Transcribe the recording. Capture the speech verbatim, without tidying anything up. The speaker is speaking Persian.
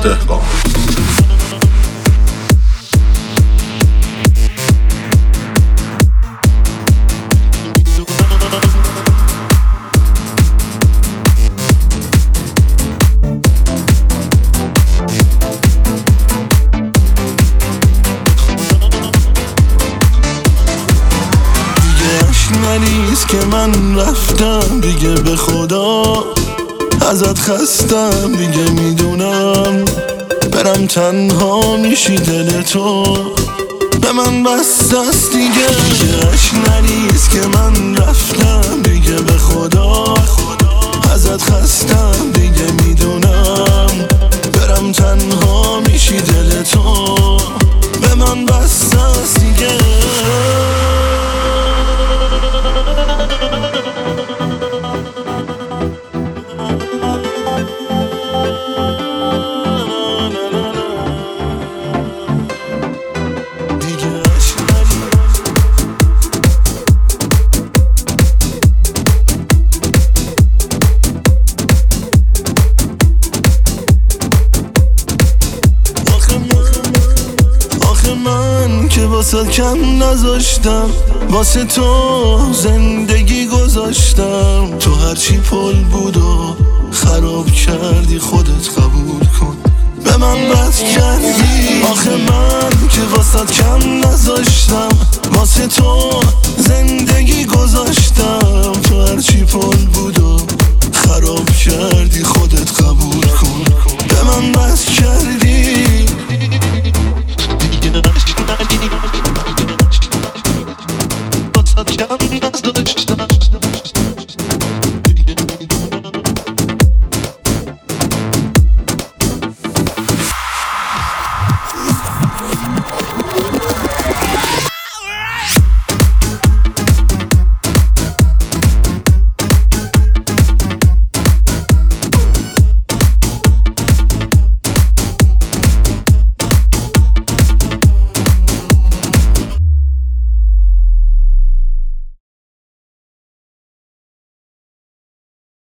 دهقان. نیست که من رفتم دیگه، به خدا ازت خستم دیگه، میدونم برم تنها میشی، دل تو به من بسته است دیگه. دیگه نیست که من رفتم دیگه، به خدا ازت خستم دیگه، میدونم برم تنها میشی، دل تو به من بسته است دیگه. من که واسه کم نذاشتم، واسه تو زندگی گذاشتم، تو هرچی پل بود و خراب کردی، خودت قبول کن به من بد کردی. آخه من که واسه کم نذاشتم، واسه تو زندگی گذاشتم، تو هرچی پل بود و خراب کردی، خودت قبول کن به من بد کردی. What's up,